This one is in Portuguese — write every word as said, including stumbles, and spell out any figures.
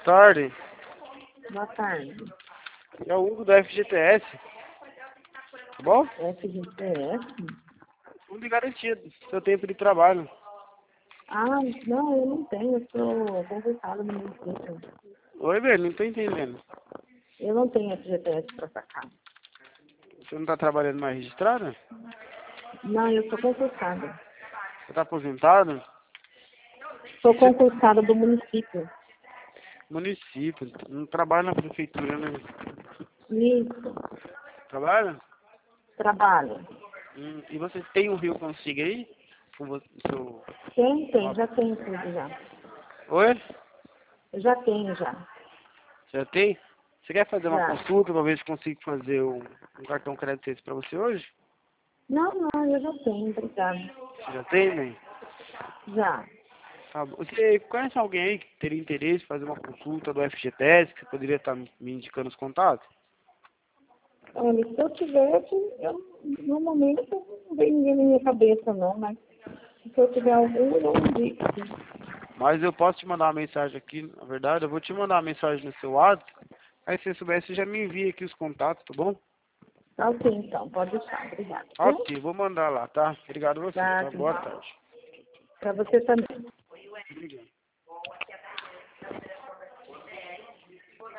tarde. Boa tarde. É o Hugo da F G T S. Tá bom? F G T S? Fundo de garantia do seu tempo de trabalho. Ah, não, eu não tenho, eu sou concursada no município. Oi, velho, não tô entendendo. Eu não tenho F G T S para sacar. Você não tá trabalhando mais registrado? Não, eu sou concursada. Você tá aposentado? Sou Você... concursada do município. Município, não trabalha na prefeitura, né? Isso, Trabalha? trabalho. Hum, e você tem um Rio Consiga aí? Com você, seu... Tem, tem, já tenho tudo já. Oi? Eu já tenho já. Já tem? Você quer fazer uma Já. consulta pra ver se consigo fazer um, um cartão crédito esse pra você hoje? Não, não, eu já tenho, obrigada. Você já tem, né? Já. Tá bom. Você conhece alguém aí que teria interesse em fazer uma consulta do F G T S, que você poderia estar me indicando os contatos? Olha, se eu tivesse, eu, no momento não vem ninguém na minha cabeça não, mas se eu tiver algum, eu indico. Mas eu posso te mandar uma mensagem aqui, na verdade, eu vou te mandar uma mensagem no seu WhatsApp. Aí se você souber, você já me envia aqui os contatos, tá bom? Tá ok, então, pode deixar, obrigada. Ok, vou mandar lá, tá? Obrigado a você, Tá, tá? Boa tarde. para você também. Obrigado.